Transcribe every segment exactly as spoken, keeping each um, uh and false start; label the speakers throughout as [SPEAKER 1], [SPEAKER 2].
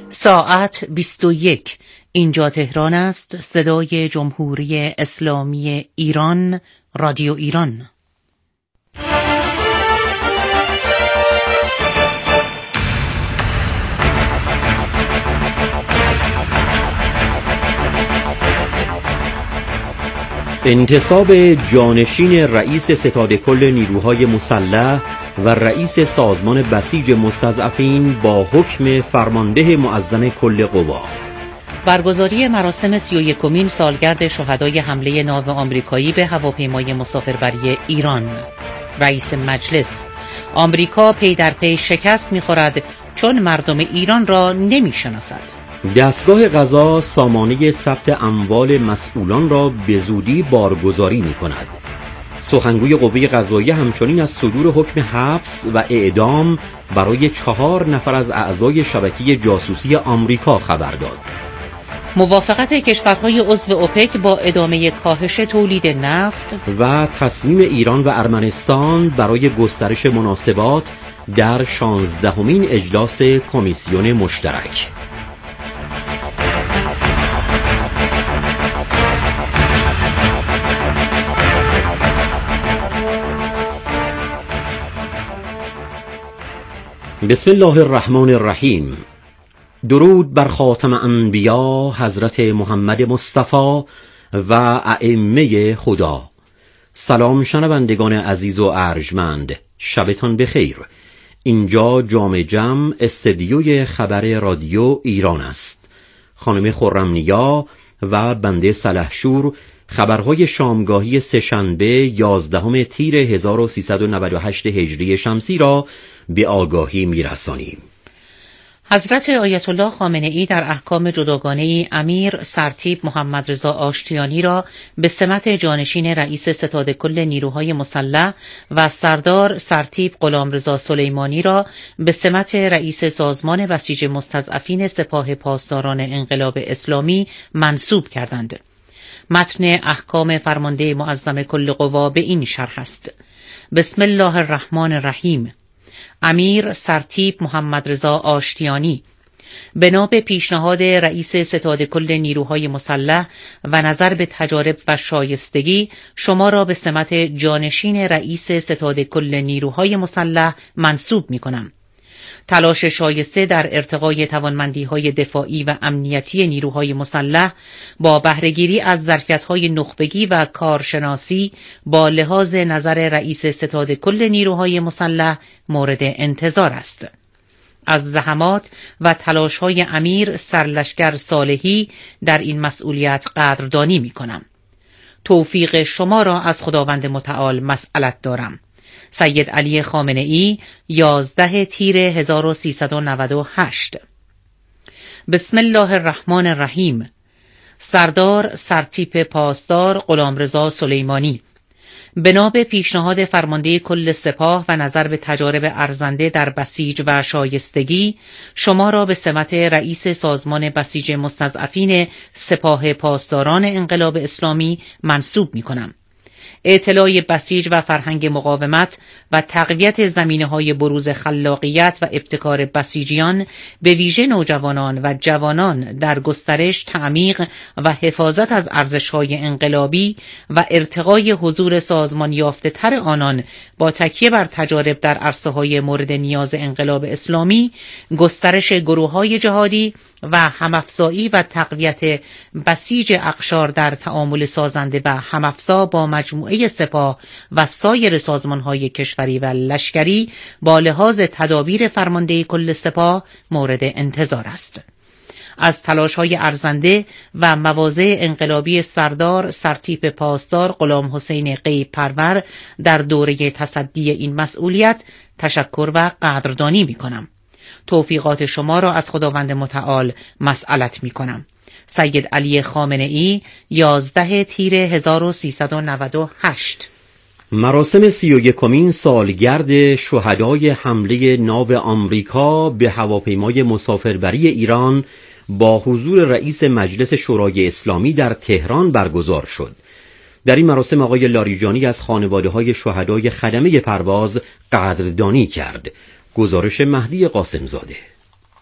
[SPEAKER 1] ساعت بیست و یک. اینجا تهران است. صدای جمهوری اسلامی ایران، رادیو ایران.
[SPEAKER 2] انتصاب جانشین رئیس ستاد کل نیروهای مسلح و رئیس سازمان بسیج مستضعفین با حکم فرمانده معظم کل قوا.
[SPEAKER 1] برگزاری مراسم سی و یکمین سالگرد شهدای حمله ناو آمریکایی به هواپیمای مسافربری ایران. رئیس مجلس: آمریکا پی در پی شکست می‌خورد چون مردم ایران را نمی‌شناسد.
[SPEAKER 2] دستگاه قضا سامانه ثبت اموال مسئولان را به زودی بارگذاری می‌کند. سخنگوی قوه قضاییه همچنین از صدور حکم حبس و اعدام برای چهار نفر از اعضای شبکه جاسوسی آمریکا خبر داد.
[SPEAKER 1] موافقت کشورهای عضو اوپک با ادامه کاهش تولید نفت
[SPEAKER 2] و تصمیم ایران و ارمنستان برای گسترش مناسبات در شانزدهمین اجلاس کمیسیون مشترک. بسم الله الرحمن الرحیم. درود بر خاتم انبیا حضرت محمد مصطفی و ائمه خدا. سلام شنوندگان عزیز و ارجمند، شبتان بخیر. اینجا جام جم استدیوی خبر رادیو ایران است. خانم خرمنیا و بنده سلحشور خبرهای شامگاهی سه‌شنبه یازدهم تیر هزار و سیصد و نود و هشت هجری شمسی را به آگاهی می‌رسانیم.
[SPEAKER 1] حضرت آیت الله خامنه‌ای در احکام جداگانه امیر سرتیپ محمد رضا آشتیانی را به سمت جانشین رئیس ستاد کل نیروهای مسلح و سردار سرتیپ غلامرضا سلیمانی را به سمت رئیس سازمان بسیج مستضعفین سپاه پاسداران انقلاب اسلامی منصوب کردند. متن احکام فرمانده معظم کل قوا به این شرح است: بسم الله الرحمن الرحیم. امیر سرتیپ محمد رضا آشتیانی بنا به پیشنهاد رئیس ستاد کل نیروهای مسلح و نظر به تجارب و شایستگی شما را به سمت جانشین رئیس ستاد کل نیروهای مسلح منصوب می کنم. تلاش شایسته در ارتقای توانمندی‌های دفاعی و امنیتی نیروهای مسلح با بهره‌گیری از ظرفیت‌های نخبگی و کارشناسی با لحاظ نظر رئیس ستاد کل نیروهای مسلح مورد انتظار است. از زحمات و تلاش‌های امیر سرلشکر صالحی در این مسئولیت قدردانی می‌کنم. توفیق شما را از خداوند متعال مسئلت دارم. سید علی خامنه‌ای، یازده تیر هزار و سیصد و نود و هشت. بسم الله الرحمن الرحیم. سردار سرتیپ پاسدار غلامرضا سلیمانی بنا به پیشنهاد فرمانده کل سپاه و نظر به تجارب ارزنده در بسیج و شایستگی شما را به سمت رئیس سازمان بسیج مستضعفین سپاه پاسداران انقلاب اسلامی منصوب می کنم. اطلاع بسیج و فرهنگ مقاومت و تقویت زمینه‌های بروز خلاقیت و ابتکار بسیجیان به ویژه نوجوانان و جوانان در گسترش، تعمیق و حفاظت از ارزش‌های انقلابی و ارتقای حضور سازمان یافته تر آنان با تکیه بر تجارب در عرصه‌های مورد نیاز انقلاب اسلامی، گسترش گروه‌های جهادی و همافزایی و تقویت بسیج اقشار در تعامل سازنده و همافزا با مجموعه سپاه و سایر سازمان‌های کشوری و لشکری با لحاظ تدابیر فرمانده کل سپاه مورد انتظار است. از تلاش‌های ارزنده و مواضع انقلابی سردار سرتیپ پاسدار غلام حسین غیب پرور در دوره تصدی این مسئولیت تشکر و قدردانی می‌کنم. توفیقات شما را از خداوند متعال مسئلت می‌کنم. سید علی خامنه‌ای، یازده تیر هزار و سیصد و نود و هشت.
[SPEAKER 2] مراسم سی و یکمین سالگرد شهدای حمله ناو آمریکا به هواپیمای مسافربری ایران با حضور رئیس مجلس شورای اسلامی در تهران برگزار شد. در این مراسم آقای لاریجانی از خانواده‌های شهدای خدمه پرواز قدردانی کرد. گزارش مهدی قاسمزاده.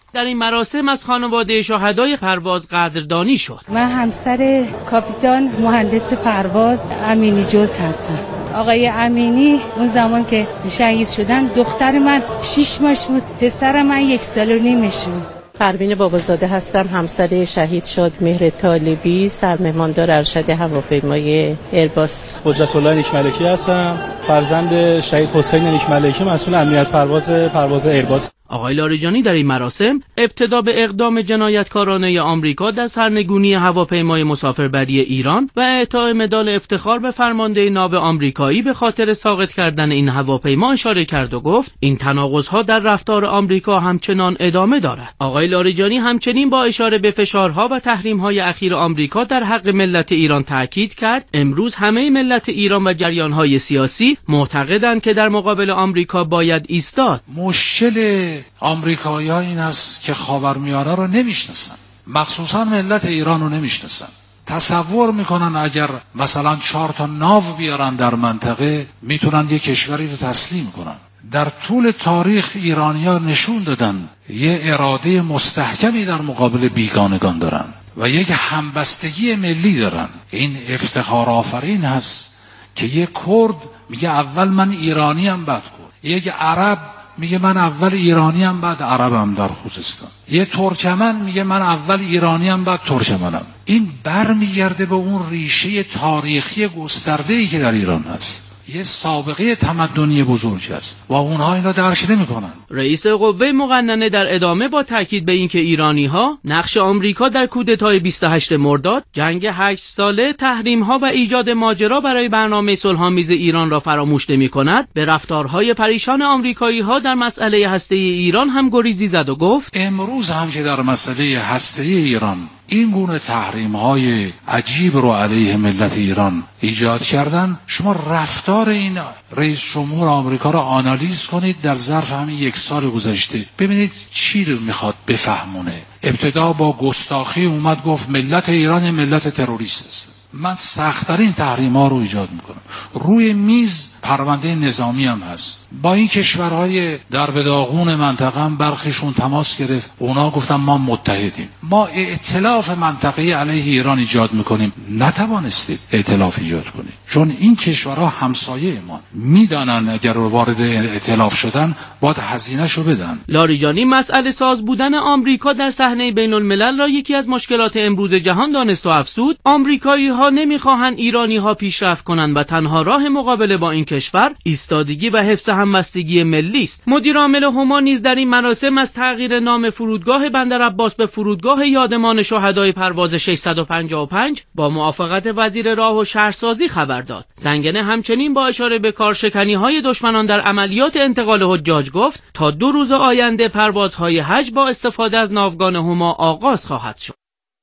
[SPEAKER 3] در این مراسم از خانواده شهدای پرواز قدردانی شد.
[SPEAKER 4] من همسر کاپیتان مهندس پرواز امینی جز هستم. آقای امینی اون زمان که شهید شدن دختر من شش ماهش بود، پسر من یک سال و نیمش بود.
[SPEAKER 5] پروین بابازاده هستم، همسر شهید شادمهر طالبی، سرمهماندار ارشد هواپیمای ایرباس.
[SPEAKER 6] حجت الله نیکملکی هستم، فرزند شهید حسین نیکملکی، مسئول امنیت پرواز پرواز ایرباس.
[SPEAKER 3] آقای لاریجانی در این مراسم ابتدا به اقدام جنایتکارانه آمریکا در سرنگونی هواپیمای مسافربری ایران و اعطای مدال افتخار به فرمانده ناو آمریکایی به خاطر ساقط کردن این هواپیما اشاره کرد و گفت این تناقض‌ها در رفتار آمریکا همچنان ادامه دارد. آقای لاریجانی همچنین با اشاره به فشارها و تحریم‌های اخیر آمریکا در حق ملت ایران تاکید کرد امروز همه ملت ایران و جریان‌های سیاسی معتقدند که در مقابل آمریکا باید ایستاد.
[SPEAKER 7] مشکل آمریکایی‌ها این است که خاورمیانه رو نمیشناسن، مخصوصا ملت ایران رو نمیشناسن. تصور میکنن اگر مثلا چهار تا ناو بیارن در منطقه میتونن یک کشوری رو تسلیم کنن. در طول تاریخ ایرانی‌ها نشون دادن یه اراده مستحکمی در مقابل بیگانگان دارن و یک همبستگی ملی دارن. این افتخار آفرین هست که یک کرد میگه اول من ایرانیم بعد کرد، یک عرب میگه من اول ایرانیم بعد عربم در خوزستان، یه ترکمن میگه من اول ایرانیم بعد ترکمنم. این برمیگرده به اون ریشه تاریخی گسترده‌ای که در ایران هست، یه سابقه تمدنی بزرگ است و اونها این را درک نمی‌کنن.
[SPEAKER 3] رئیس قوه مقننه در ادامه با تاکید به اینکه ایرانی‌ها نقش آمریکا در کودتای بیست و هشتم مرداد، جنگ هشت ساله، تحریم‌ها و ایجاد ماجرا برای برنامه صلح‌آمیز ایران را فراموش نمی‌کند، به رفتارهای پریشان آمریکایی‌ها در مسئله هسته‌ای ایران هم گریزی زد و گفت
[SPEAKER 7] امروز هم که در مسئله هسته‌ای ایران این گونه تحریم‌های عجیب رو علیه ملت ایران ایجاد کردن، شما رفتار این رئیس جمهور آمریکا رو آنالیز کنید در ظرف همین یک سال گذشته، ببینید چی رو میخواد بفهمونه. ابتدا با گستاخی اومد گفت ملت ایران ملت تروریست است. من سخت‌ترین تحریم‌ها رو ایجاد میکنم. روی میز پرونده نظامی هم هست. با این کشورهای در بداغون منطقه هم برخیشون تماس گرفت. اونا گفتن ما متحدیم. ما ائتلاف منطقه‌ای علیه ایران ایجاد میکنیم. نتوانستید ائتلاف ایجاد کنید. چون این کشورها همسایه ما. میدانن اگر وارد ائتلاف شدن باید هزینه‌شو بدن.
[SPEAKER 3] لاریجانی مسئله ساز بودن آمریکا در صحنه بین الملل را یکی از مشکلات امروز جهان دانست و افزود آمریکایی‌ها نمی‌خواهند ایرانی‌ها پیشرفت کنند و تنها راه مقابله با این کشور ایستادگی و حفظ همبستگی ملی است. مدیر عامل هما نیز در این مراسم از تغییر نام فرودگاه بندر عباس به فرودگاه یادمان شهدای پرواز ششصد و پنجاه و پنج با موافقت وزیر راه و شهرسازی خبر داد. سنگنه همچنین با اشاره به کارشکنی‌های دشمنان در عملیات انتقال حجاج گفت تا دو روز آینده پروازهای حج با استفاده از ناوگان هما آغاز خواهد شد.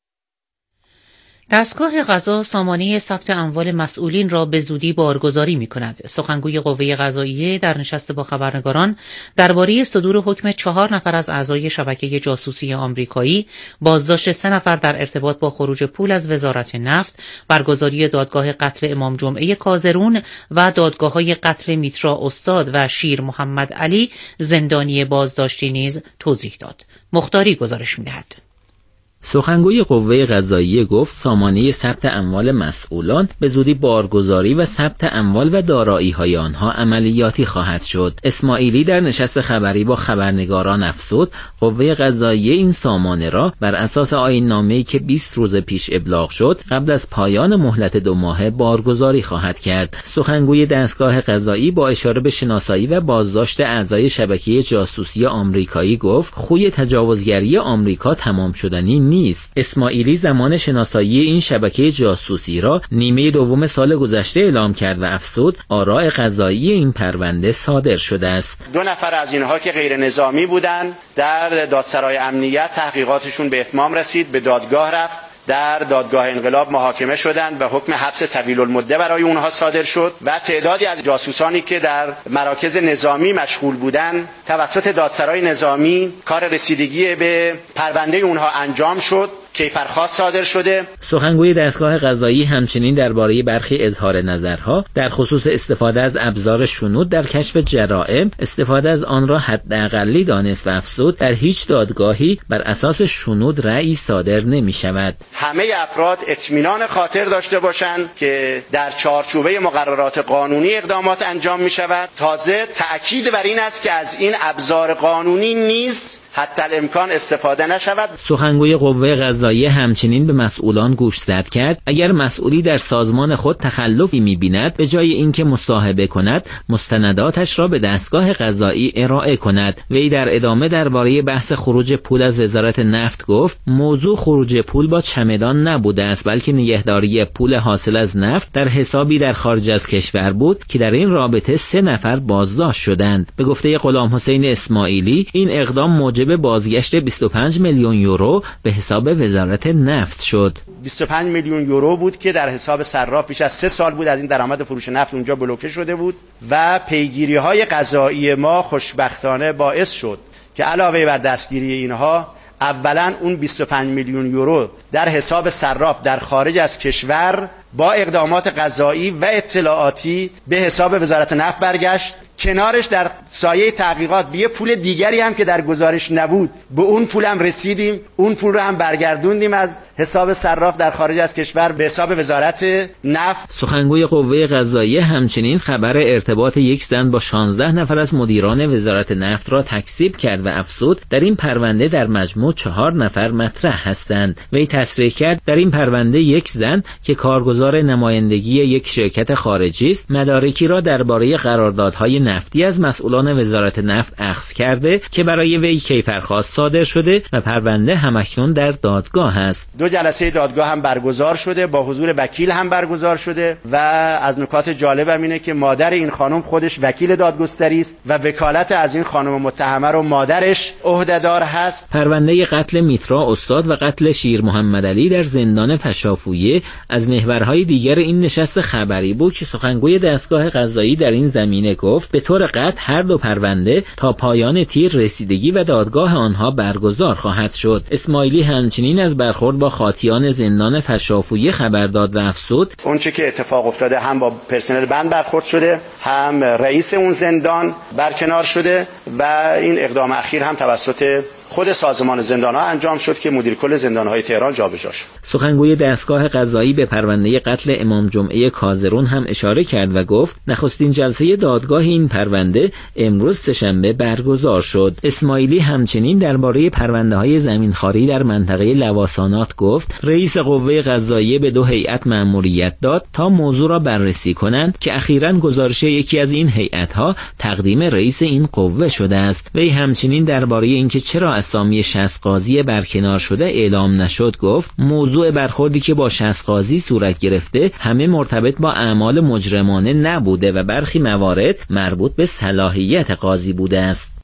[SPEAKER 1] دستگاه قضا سامانه ثبت اموال مسئولین را به زودی بارگذاری می‌کند. سخنگوی قوه قضاییه در نشست با خبرنگاران درباره صدور حکم چهار نفر از اعضای شبکه جاسوسی آمریکایی، بازداشت سه نفر در ارتباط با خروج پول از وزارت نفت، برگزاری دادگاه قتل امام جمعه کازرون و دادگاه‌های قتل میترا استاد و شیر محمد علی زندانی بازداشتی نیز توضیح داد. مختاری گزارش می‌دهد.
[SPEAKER 8] سخنگوی قوه قضاییه گفت سامانه ثبت اموال مسئولان به زودی بارگذاری و ثبت اموال و دارایی‌های آنها عملیاتی خواهد شد. اسماعیلی در نشست خبری با خبرنگاران افزود قوه قضاییه این سامانه را بر اساس آیین‌نامه‌ای که بیست روز پیش ابلاغ شد قبل از پایان مهلت دو ماهه بارگذاری خواهد کرد. سخنگوی دستگاه قضایی با اشاره به شناسایی و بازداشت اعضای شبکه جاسوسی آمریکایی گفت خوی تجاوزگری آمریکا تمام شدنی نیست. اسماعیلی زمان شناسایی این شبکه جاسوسی را نیمه دوم سال گذشته اعلام کرد و افزود آراء قضایی این پرونده صادر شده است.
[SPEAKER 9] دو نفر از اینها که غیر نظامی بودند در دادسرای امنیت تحقیقاتشون به اتمام رسید، به دادگاه رفت، در دادگاه انقلاب محاکمه شدند و حکم حبس طویل المده برای اونها صادر شد و تعدادی از جاسوسانی که در مراکز نظامی مشغول بودند توسط دادسرای نظامی کار رسیدگی به پرونده اونها انجام شد کیفرخواست صادر شده.
[SPEAKER 8] سخنگوی دستگاه قضایی همچنین درباره برخی اظهار نظرها در خصوص استفاده از ابزار شنود در کشف جرائم، استفاده از آن را حداقلی دانست و افزود در هیچ دادگاهی بر اساس شنود رأی صادر نمی شود.
[SPEAKER 9] همه افراد اطمینان خاطر داشته باشند که در چارچوبه مقررات قانونی اقدامات انجام می شود. تازه تأکید بر این است که از این ابزار قانونی نیز حتی الامکان استفاده نشود.
[SPEAKER 8] سخنگوی قوه قضاییه همچنین به مسئولان گوشزد کرد اگر مسئولی در سازمان خود تخلفی می‌بیند به جای اینکه مصاحبه کند مستنداتش را به دستگاه قضایی ارائه کند. وی در ادامه درباره بحث خروج پول از وزارت نفت گفت موضوع خروج پول با چمدان نبوده است بلکه نگهداری پول حاصل از نفت در حسابی در خارج از کشور بود که در این رابطه سه نفر بازداشت شدند. به گفته غلام حسین اسماعیلی این اقدام موجب به بازگشت بیست و پنج میلیون یورو به حساب وزارت نفت شد.
[SPEAKER 9] بیست و پنج میلیون یورو بود که در حساب صراف بیش از سه سال بود از این درآمد فروش نفت اونجا بلوکه شده بود و پیگیری های قضایی ما خوشبختانه باعث شد که علاوه بر دستگیری اینها اولا اون بیست و پنج میلیون یورو در حساب صراف در خارج از کشور با اقدامات قضایی و اطلاعاتی به حساب وزارت نفت برگشت. کنارش در سایه تحقیقات به پول دیگری هم که در گزارش نبود به اون پول هم رسیدیم، اون پول رو هم برگردوندیم از حساب صراف در خارج از کشور به حساب وزارت نفت.
[SPEAKER 8] سخنگوی قوه قضاییه همچنین خبر ارتباط یک زن با شانزده نفر از مدیران وزارت نفت را تکذیب کرد و افزود در این پرونده در مجموع چهار نفر مطرح هستند. وی تصریح کرد در این پرونده یک زن که کارگزار نمایندگی یک شرکت خارجی است مدارکی را درباره قراردادهای نفتی از مسئولان وزارت نفت اخذ کرده که برای وی کیفرخواست صادر شده و پرونده همکنون در دادگاه است.
[SPEAKER 9] دو جلسه دادگاه هم برگزار شده، با حضور وکیل هم برگزار شده و از نکات جالبم اینه که مادر این خانم خودش وکیل دادگستری است و وکالت از این خانم متهمه رو مادرش عهده‌دار هست.
[SPEAKER 8] پرونده قتل میترا استاد و قتل شیر محمد علی در زندان فشافویه از محورهای دیگر این نشست خبری بود که سخنگوی دستگاه قضایی در این زمینه گفت به طور قطع هر دو پرونده تا پایان تیر رسیدگی و دادگاه آنها برگزار خواهد شد. اسماعیلی همچنین از برخورد با خاطیان زندان فشافویه خبر داد و افزود
[SPEAKER 9] اونچه که اتفاق افتاده هم با پرسنل بند برخورد شده، هم رئیس اون زندان برکنار شده و این اقدام اخیر هم توسط خود سازمان زندان‌ها انجام شد که مدیر کل زندان‌های تهران جابجا شد.
[SPEAKER 8] سخنگوی دستگاه قضایی به پرونده قتل امام جمعه کازرون هم اشاره کرد و گفت نخستین جلسه دادگاه این پرونده امروز سه‌شنبه برگزار شد. اسماعیلی همچنین درباره پرونده‌های زمینخواری در منطقه لواسانات گفت رئیس قوه قضاییه به دو هیئت مأموریت داد تا موضوع را بررسی کنند که اخیراً گزارش یکی از این هیئت‌ها تقدیم رئیس این قوه شده است. وی همچنین درباره اینکه چرا اسامی شصت قاضی برکنار شده اعلام نشد گفت موضوع برخوردی که با شصت قاضی صورت گرفته همه مرتبط با اعمال مجرمانه نبوده و برخی موارد مربوط به صلاحیت قاضی بوده است.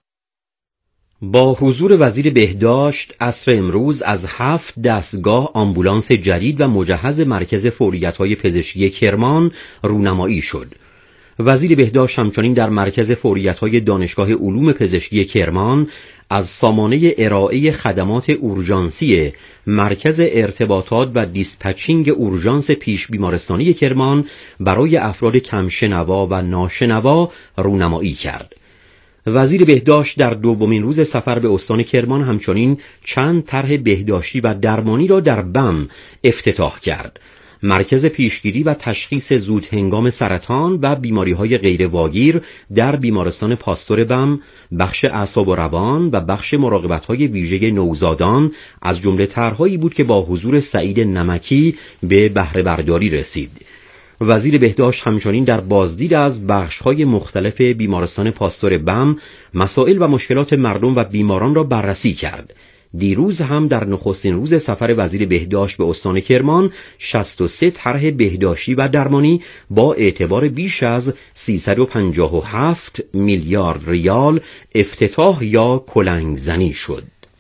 [SPEAKER 2] با حضور وزیر بهداشت عصر امروز از هفت دستگاه آمبولانس جدید و مجهز مرکز فوریت‌های پزشکی کرمان رونمایی شد. وزیر بهداشت همچنین در مرکز فوریت‌های دانشگاه علوم پزشکی کرمان از سامانه ارائه خدمات اورژانسی مرکز ارتباطات و دیسپچینگ اورژانس پیش بیمارستانی کرمان برای افراد کمشنوا و ناشنوا رونمایی کرد. وزیر بهداشت در دومین روز سفر به استان کرمان همچنین چند طرح بهداشتی و درمانی را در بم افتتاح کرد. مرکز پیشگیری و تشخیص زود هنگام سرطان و بیماری‌های غیر واگیر در بیمارستان پاستور بم، بخش اعصاب و روان و بخش مراقبت‌های ویژه نوزادان از جمله طرح‌هایی بود که با حضور سعید نمکی به بهره برداری رسید. وزیر بهداشت همچنین در بازدید از بخش‌های مختلف بیمارستان پاستور بم مسائل و مشکلات مردم و بیماران را بررسی کرد. دیروز هم در نخستین روز سفر وزیر بهداشت به استان کرمان شصت و سه طرح بهداشتی و درمانی با اعتبار بیش از سیصد و پنجاه و هفت میلیارد ریال افتتاح یا کلنگ زنی شد.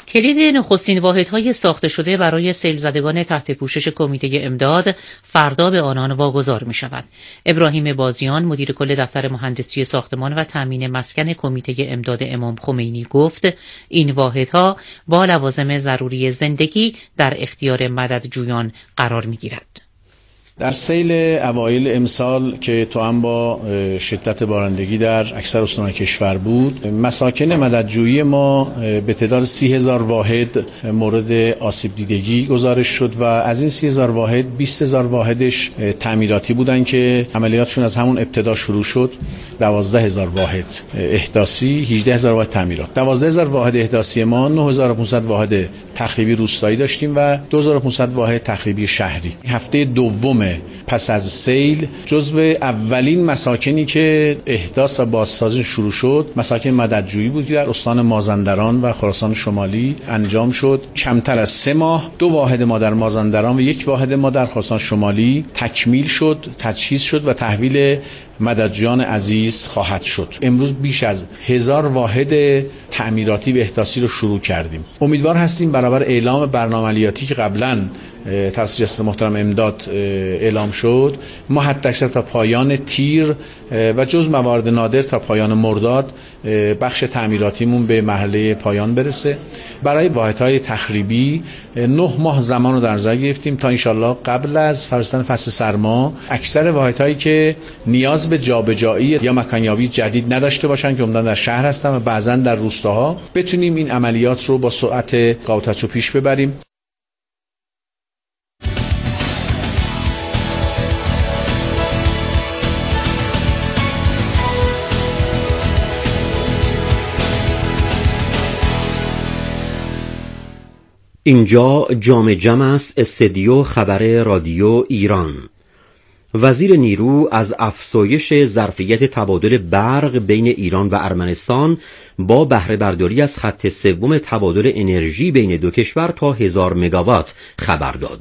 [SPEAKER 1] کلید نخستین واحدهای ساخته شده برای سیل‌زدگان تحت پوشش کمیته امداد فردا به آنان واگذار می شود. ابراهیم بازیان مدیر کل دفتر مهندسی ساختمان و تامین مسکن کمیته امداد امام خمینی گفت این واحدها با لوازم ضروری زندگی در اختیار مددجویان قرار می گیرد.
[SPEAKER 10] در سیل اوایل امسال که توأم با شدت بارندگی در اکثر استان‌های کشور بود، مساکن مددجویی ما به تعداد سی هزار واحد مورد آسیب دیدگی گزارش شد و از این سی هزار واحد بیست هزار واحدش تعمیراتی بودن که عملیاتشون از همون ابتدا شروع شد. دوازده هزار واحد احداثی، هجده هزار واحد تعمیرات. دوازده هزار واحد احداثی ما، نه هزار و پانصد واحد تخریبی روستایی داشتیم و دو هزار و پانصد واحد تخریبی شهری. هفته دوم پس از سیل جزو اولین مساکنی که احداث و بازسازی شروع شد مساکن مددجویی بود که در استان مازندران و خراسان شمالی انجام شد. کمتر از سه ماه دو واحد ما در مازندران و یک واحد ما در خراسان شمالی تکمیل شد، تجهیز شد و تحویل مددجویان عزیز خواهد شد. امروز بیش از هزار واحد تعمیراتی و احداثی رو شروع کردیم. امیدوار هستیم برابر اعلام برنامه عملیاتی که قبلا توسط جلسه محترم امداد اعلام شد، ما حداکثر تا پایان تیر و جز موارد نادر تا پایان مرداد بخش تعمیراتیمون به مرحله پایان برسه. برای واحدهای تخریبی نه ماه زمان رو در نظر گرفتیم تا انشالله قبل از فرستادن فصل سرما اکثر واحدهایی که نیاز به جابجایی یا مکانیابی جدید نداشته باشن که عمدن در شهر هستن و بعضا در روستاها بتونیم این عملیات رو با سرعت قاطعه پیش ببریم.
[SPEAKER 2] اینجا جام جم است، استدیو خبر رادیو ایران. وزیر نیرو از افزایش ظرفیت تبادل برق بین ایران و ارمنستان با بهره برداری از خط سوم تبادل انرژی بین دو کشور تا هزار مگاوات خبر داد.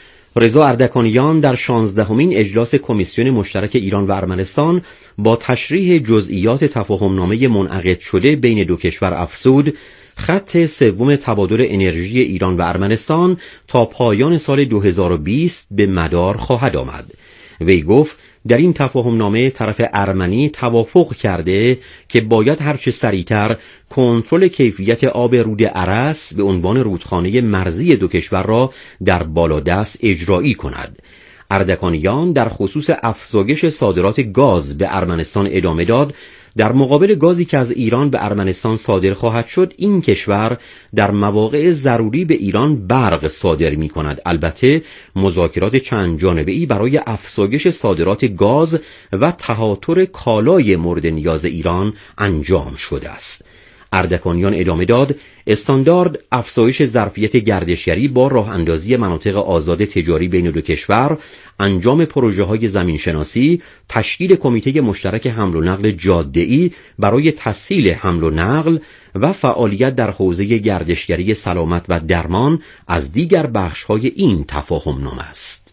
[SPEAKER 2] رضا اردکانیان در شانزدهمین اجلاس کمیسیون مشترک ایران و ارمنستان با تشریح جزئیات تفاهمنامه منعقد شده بین دو کشور افزود خط سوم تبادل انرژی ایران و ارمنستان تا پایان سال دو هزار و بیست به مدار خواهد آمد. وی گفت در این تفاهمنامه طرف ارمنی توافق کرده که باید هرچه سریعتر کنترل کیفیت آب رود ارس به عنوان رودخانه مرزی دو کشور را در بالادست اجرایی کند. اردکانیان در خصوص افزایش صادرات گاز به ارمنستان ادامه داد در مقابل گازی که از ایران به ارمنستان صادر خواهد شد این کشور در مواقع ضروری به ایران برق صادر می کند. البته مذاکرات چند جانبه‌ای برای افزایش صادرات گاز و تهاتر کالای مورد نیاز ایران انجام شده است. اردکانیان ادامه داد استاندارد افزایش ظرفیت گردشگری با راه اندازی مناطق آزاد تجاری بین دو کشور، انجام پروژه های زمینشناسی، تشکیل کمیته مشترک حمل و نقل جاده‌ای برای تسهیل حمل و نقل و فعالیت در حوزه گردشگری سلامت و درمان از دیگر بخش‌های این تفاهمنامه است.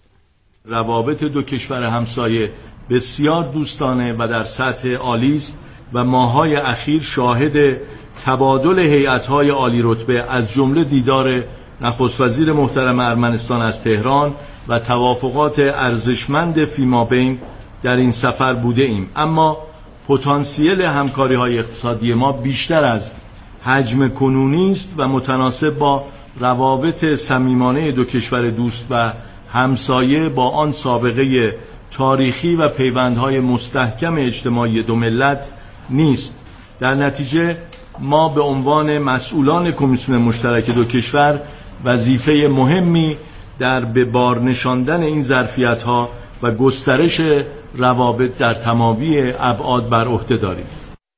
[SPEAKER 11] روابط دو کشور همسایه بسیار دوستانه و در سطح عالی است و ماه‌های اخیر شاهد تبادل هیئت‌های عالی رتبه از جمله دیدار نخست وزیر محترم ارمنستان از تهران و توافقات ارزشمند فیمابین در این سفر بوده ایم. اما پتانسیل همکاری‌های اقتصادی ما بیشتر از حجم کنونی است و متناسب با روابط صمیمانه دو کشور دوست و همسایه با آن سابقه تاریخی و پیوندهای مستحکم اجتماعی دو ملت نیست. در نتیجه ما به عنوان مسئولان کمیسیون مشترک دو کشور وظیفه مهمی در به بار نشاندن این ظرفیت‌ها و گسترش روابط در تمامی ابعاد بر عهده داریم.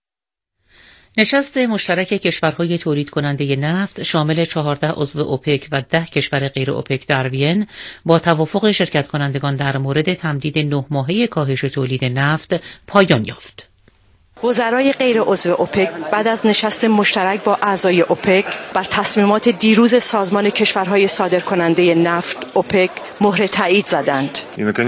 [SPEAKER 1] نشست مشترک کشورهای تولید کننده نفت شامل چهارده عضو اوپک و ده کشور غیر اوپک در وین با توافق شرکت کنندگان در مورد تمدید نه ماهه کاهش تولید نفت پایان یافت.
[SPEAKER 12] وزرای غیر عضو اوپک بعد از نشست مشترک با اعضای اوپک بر تصمیمات دیروز سازمان کشورهای صادرکننده نفت اوپک مهر تایید زدند.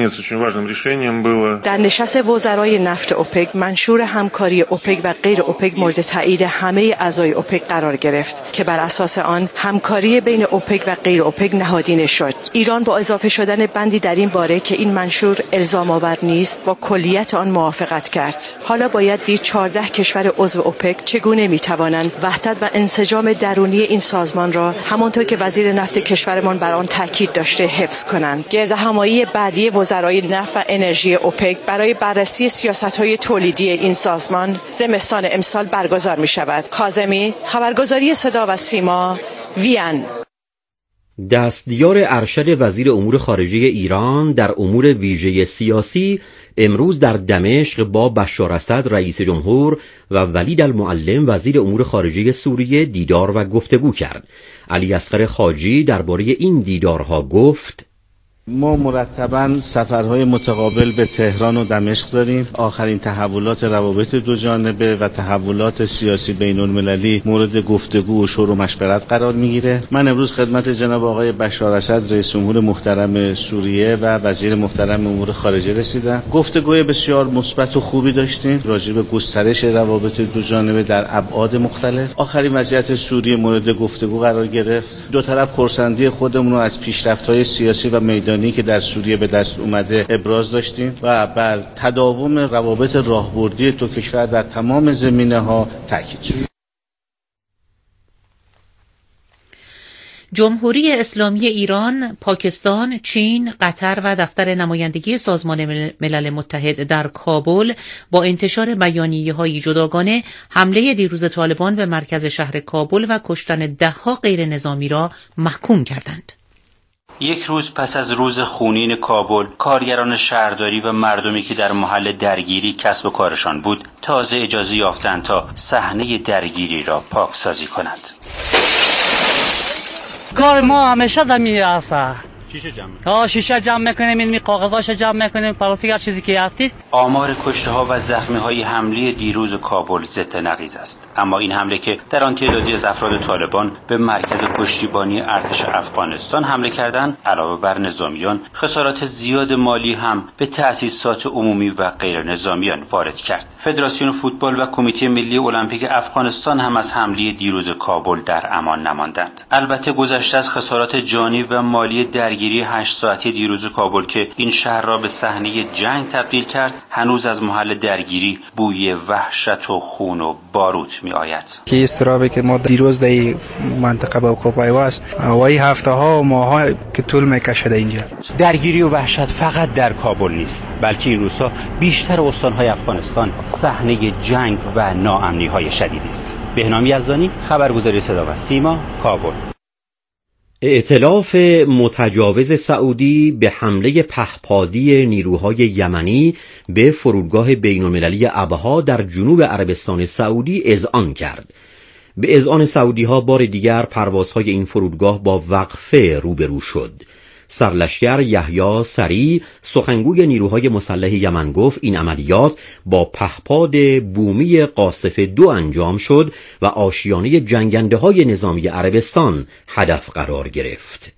[SPEAKER 12] در نشست وزرای نفت اوپک منشور همکاری اوپک و غیر اوپک مورد تایید همه اعضای اوپک قرار گرفت که بر اساس آن همکاری بین اوپک و غیر اوپک نهادینه شد. ایران با اضافه شدن بندی در این باره که این منشور الزام آور نیست با کلیت آن موافقت کرد. حالا باید دید چهارده کشور عضو اوپک چگونه میتوانند وحدت و انسجام درونی این سازمان را همانطور که وزیر نفت کشورمان بر آن تاکید داشته حفظ کنند. گردهمایی بعدی وزرای نفت و انرژی اوپک برای بررسی سیاست‌های تولیدی این سازمان زمستان امسال برگزار می‌شود. کاظمی، خبرگزاری صدا و سیما، وین.
[SPEAKER 2] دستیار ارشد وزیر امور خارجه ایران در امور ویژه سیاسی امروز در دمشق با بشار اسد رئیس جمهور و ولید المعلم وزیر امور خارجه سوریه دیدار و گفتگو کرد. علی اصغر خاجی درباره این دیدارها گفت:
[SPEAKER 13] ما مرتباً سفرهای متقابل به تهران و دمشق داریم. آخرین تحولات روابط دو جانبه و تحولات سیاسی بین المللی مورد گفتگو و شور و مشورت قرار میگیره. من امروز خدمت جناب آقای بشار اسد رئیس جمهور محترم سوریه و وزیر محترم امور خارجه رسیدم. گفتگوی بسیار مثبت و خوبی داشتیم راجع به گسترش روابط دو جانبه در ابعاد مختلف. آخرین وضعیت سوریه مورد گفتگو قرار گرفت. دو طرف خرسندی خودمون رو از پیشرفت‌های سیاسی و میدانی که در سوریه به دست اومده ابراز داشتیم و بر تداوم روابط راهبردی دو کشور در تمام زمینه‌ها تاکید شد.
[SPEAKER 1] جمهوری اسلامی ایران، پاکستان، چین، قطر و دفتر نمایندگی سازمان ملل متحد در کابل با انتشار بیانیه‌های جداگانه حمله دیروز طالبان به مرکز شهر کابل و کشتن ده‌ها غیر نظامی را محکوم کردند.
[SPEAKER 14] یک روز پس از روز خونین کابل، کارگران شهرداری و مردمی که در محل درگیری کسب و کارشان بود، تازه اجازه یافتند تا صحنه درگیری را پاکسازی کنند.
[SPEAKER 15] کار ما همیشه در میرسه. شیشه جمع میکنیم. شیشه جمع میکنیم، این کاغذاش جمع میکنیم، پلاستیک هر چیزی که هستید.
[SPEAKER 14] آمار کشته ها و زخمی های حمله دیروز کابل ضد نقیض است. اما این حمله که در آن تعدادی از افراد طالبان به مرکز پشتیبانی ارتش افغانستان حمله کردند، علاوه بر نظامیان، خسارات زیاد مالی هم به تأسیسات عمومی و غیر نظامیان وارد کرد. فدراسیون فوتبال و کمیته ملی المپیک افغانستان هم از حمله دیروز کابل در امان نماندند. البته گذشته از خسارات جانی و مالی درگیری گیری هشت ساعتی دیروز کابل که این شهر را به صحنه جنگ تبدیل کرد، هنوز از محل درگیری بوی وحشت و خون و باروت می آید.
[SPEAKER 16] که استرابی که ما دیروز در منطقه با کوپایواست و این هفته ها و ماه ها که طول میکشد اینجا.
[SPEAKER 14] درگیری و وحشت فقط در کابل نیست، بلکه این روزها بیشتر استانهای افغانستان صحنه جنگ و ناامنی های شدیدی است. بهنام یزدانی، خبرگزاری صدا و سیما، کابل.
[SPEAKER 2] ائتلاف متجاوز سعودی به حمله پهپادی نیروهای یمنی به فرودگاه بین‌المللی ابها در جنوب عربستان سعودی اذعان کرد. به اذعان سعودی ها بار دیگر پروازهای این فرودگاه با وقفه روبرو شد. سرلشکر یحیی سری، سخنگوی نیروهای مسلح یمن، گفت این عملیات با پهپاد بومی قاصف دو انجام شد و آشیانه جنگنده های نظامی عربستان هدف قرار گرفت.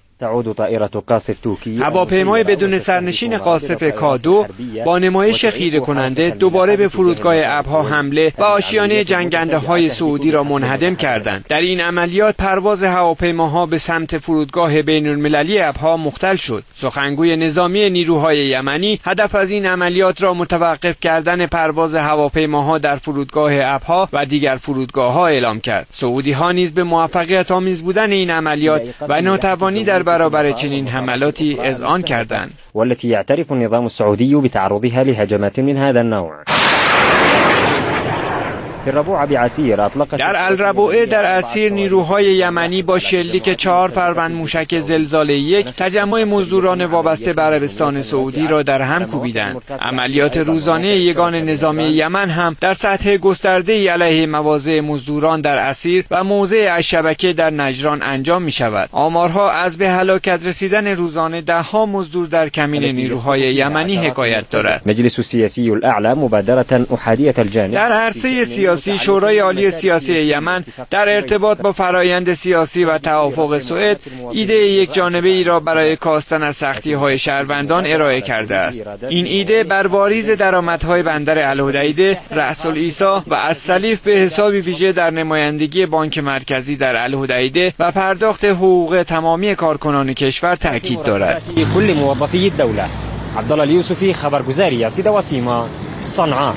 [SPEAKER 17] هواپیمای بدون سرنشین قاصف کادو با نمایش خیره کننده دوباره به فرودگاه ابها حمله و آشیانه جنگنده های سعودی را منهدم کردند. در این عملیات پرواز هواپیماها به سمت فرودگاه بین المللی ابها مختل شد. سخنگوی نظامی نیروهای یمنی هدف از این عملیات را متوقف کردن پرواز هواپیماها در فرودگاه ابها و دیگر فرودگاه ها اعلام کرد. سعودی ها نیز به موفقیت آمیز بودن این عملیات و ناتوانی در برابر چنین حملاتی اذعان کردند.
[SPEAKER 18] والتي يعترف النظام السعودي بتعرضها لهجمات من هذا النوع.
[SPEAKER 17] در الربوعه در اسیر نیروهای یمنی با شلیک چهار فروند موشک زلزال یک تجمع مزدوران وابسته به عربستان سعودی را در هم کوبیدند. عملیات روزانه یگان نظامی یمن هم در سطح گسترده‌ای علیه مواضع مزدوران در اسیر و موضع الشبکه در نجران انجام می شود. آمارها از به هلاکت رسیدن روزانه ده ها مزدور در کمین نیروهای یمنی حکایت دارد.
[SPEAKER 18] مجلس السیاسی الاعلى مبادرة احادیة الجانب.
[SPEAKER 17] در عرصه سیاسی شورای عالی سیاسی یمن در ارتباط با فرایند سیاسی و توافق سوئد ایده یک جانبه ای را برای کاستن از سختی های شهروندان ارائه کرده است. این ایده بر واریز درآمدهای بندر الحدیده، رأس العیسی و السلیف به حساب ویژه در نمایندگی بانک مرکزی در الحدیده و پرداخت حقوق تمامی کارکنان کشور تاکید دارد.
[SPEAKER 18] كل موظفي الدولة. عبدالله اليوسفی، خبرگزاری صدا و سیما، صنعاء.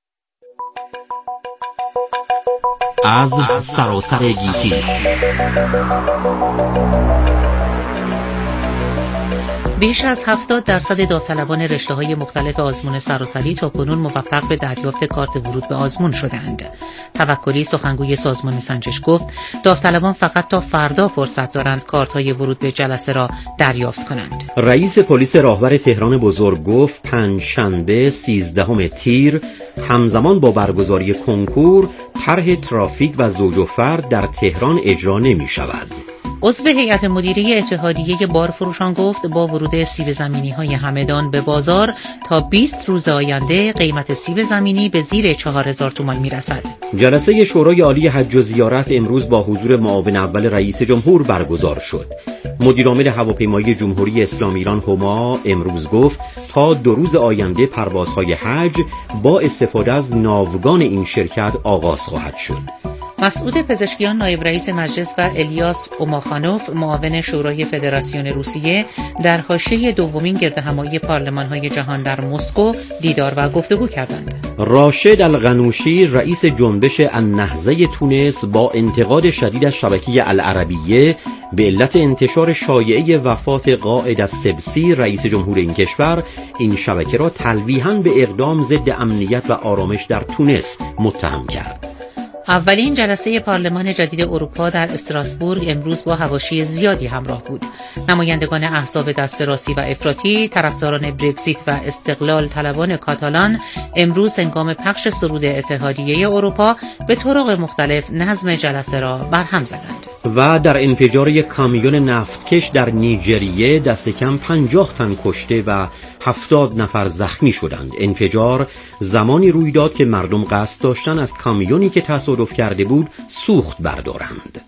[SPEAKER 2] از سراسر گیتی
[SPEAKER 1] بیش از هفتاد درصد داوطلبان رشته‌های مختلف آزمون سراسری تاکنون موفق به دریافت کارت ورود به آزمون شدند. توکلی سخنگوی سازمان سنجش گفت داوطلبان فقط تا فردا فرصت دارند کارت‌های ورود به جلسه را دریافت کنند.
[SPEAKER 2] رئیس پلیس راهور تهران بزرگ گفت پنجشنبه سیزدهم تیر همزمان با برگزاری کنکور طرح ترافیک و زوج و فرد در تهران اجرا نمی‌شود.
[SPEAKER 1] عضو هیئت مدیره اتحادیه بارفروشان گفت با ورود سیب زمینی‌های همدان به بازار تا بیست روز آینده قیمت سیب زمینی به زیر چهار هزار تومان میرسد.
[SPEAKER 2] جلسه شورای عالی حج و زیارت امروز با حضور معاون اول رئیس جمهور برگزار شد. مدیرعامل هواپیمایی جمهوری اسلامی ایران هما امروز گفت تا دو روز آینده پروازهای حج با استفاده از ناوگان این شرکت آغاز خواهد شد.
[SPEAKER 1] مسعود پزشکیان نایب رئیس مجلس و الیاس اوماخانوف معاون شورای فدراسیون روسیه در حاشیه دومین گردهمایی پارلمان‌های جهان در مسکو دیدار و گفتگو کردند.
[SPEAKER 2] راشد الغنوشی رئیس جنبش النهضه تونس با انتقاد شدید از شبکه العربیه به علت انتشار شایعه وفات قائد السبسی رئیس جمهور این کشور این شبکه را تلویحاً به اقدام ضد امنیت و آرامش در تونس متهم کرد.
[SPEAKER 1] اولین جلسه پارلمان جدید اروپا در استراسبورگ امروز با حواشی زیادی همراه بود. نمایندگان احزاب دست راستی و افراطی، طرفداران برگزیت و استقلال طلبان کاتالان امروز هنگام پخش سرود اتحادیه اروپا به طرق مختلف نظم جلسه را برهم زدند.
[SPEAKER 2] و در انفجار یک کامیون نفتکش در نیجریه دست کم پنجاه تن کشته و هفتاد نفر زخمی شدند. انفجار زمانی روی داد که مردم قصد داشتن از کامیونی که تصادف کرده بود سوخت بردارند.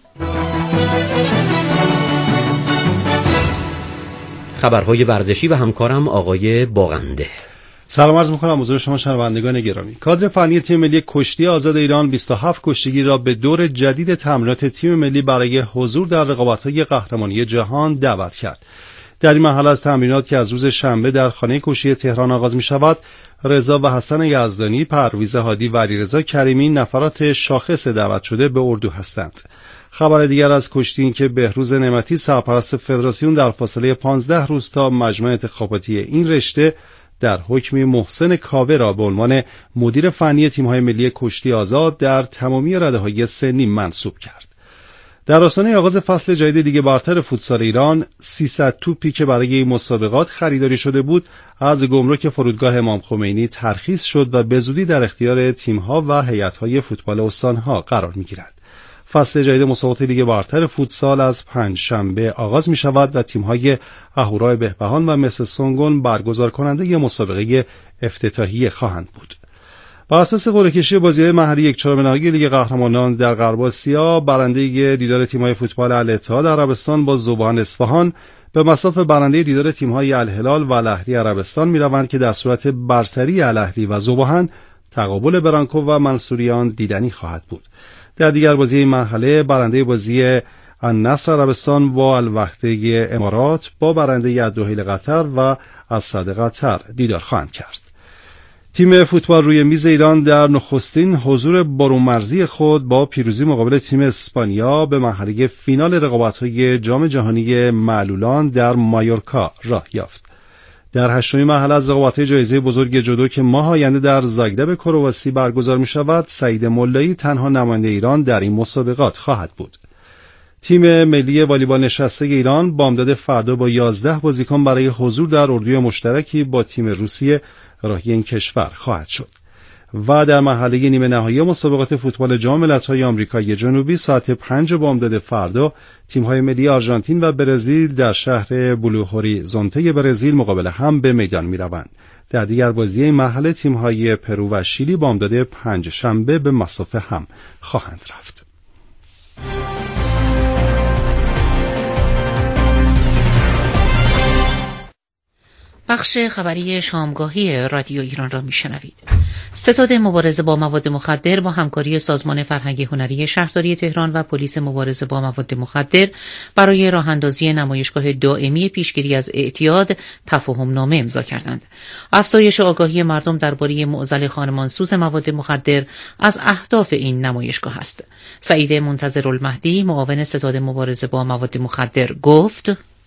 [SPEAKER 2] خبرهای ورزشی و همکارم آقای باغنده.
[SPEAKER 19] سلام عرض می‌کنم حضور شما شنوندگان گرامی. کادر فنی تیم ملی کشتی آزاد ایران بیست و هفت کشتیگیر را به دور جدید تمرینات تیم ملی برای حضور در رقابت‌های قهرمانی جهان دعوت کرد. در این مرحله از تمرینات که از روز شنبه در خانه کشتی تهران آغاز می‌شود، رضا و حسن یزدانی، پرویز هادی و علیرضا کریمی نفرات شاخص دعوت شده به اردو هستند. خبر دیگر از کشتی این که بهروز نعمتی سرپرست فدراسیون در فاصله پانزده روز تا مجمع انتخاباتی این رشته در حکم محسن کاوه را به عنوان مدیر فنی تیم‌های ملی کشتی آزاد در تمامی رده‌های سنی منصوب کرد. در آستانه آغاز فصل جدید لیگ برتر فوتسال ایران، سیصد توپی که برای این مسابقات خریداری شده بود، از گمرک فرودگاه امام خمینی ترخیص شد و به زودی در اختیار تیم‌ها و هیئت‌های فوتبال استان‌ها قرار می‌گیرد. فصل جدید مسابقات لیگ برتر فوتسال از پنجشنبه آغاز می شود و تیم‌های اهورای بهبهان و مس سونگون برگزار کننده ی مسابقه افتتاحیه خواهند بود. بر اساس قرعه کشی بازی‌های محلی یک چهارم نهایی لیگ قهرمانان در غرب آسیا، برنده دیدار تیم‌های فوتبال الاتحاد عربستان با ذوبان اصفهان به مصاف برنده دیدار تیم‌های الهلال و الاهلی عربستان می‌روند که در صورت برتری الاهلی و ذوبان تقابل برانکو و منصوریان دیدنی خواهد بود. در دیگر بازی این مرحله برنده بازی النصر عربستان با الوحده امارات با برنده الدحیل قطر و الصد قطر دیدار خواهند کرد. تیم فوتبال روی میز ایران در نخستین حضور برونمرزی خود با پیروزی مقابل تیم اسپانیا به مرحله فینال رقابت‌های جام جهانی معلولان در مایورکا راه یافت. در هشتمین مرحله از رقابت‌های جایزه بزرگ جودو که ماه آینده در زاگرب کرواسی برگزار می‌شود، سعید ملایی تنها نماینده ایران در این مسابقات خواهد بود. تیم ملی والیبال نشسته ایران بامداد فردا با یازده بازیکن برای حضور در اردوی مشترکی با تیم روسیه راهی این کشور خواهد شد. و در مرحله نیمه نهایی مسابقات فوتبال جام ملت‌های آمریکای جنوبی ساعت پنج بامداد فردا تیم‌های ملی آرژانتین و برزیل در شهر بلو هوریزونته برزیل مقابل هم به میدان می‌روند. در دیگر بازی این مرحله تیم‌های پرو و شیلی بامداد پنج شنبه به مصاف هم خواهند رفت.
[SPEAKER 1] بخش خبری شامگاهی رادیو ایران را میشنوید. ستاد مبارزه با مواد مخدر با همکاری سازمان فرهنگ هنری شهرداری تهران و پلیس مبارزه با مواد مخدر برای راهاندازی نمایشگاه دائمی پیشگیری از اعتیاد تفاهم نامه امضا کردند. افزایش آگاهی مردم درباره معضل خانمانسوز مواد مخدر از اهداف این نمایشگاه است. سعید منتظرالمهدی معاون ستاد مبارزه با مواد مخدر گفت: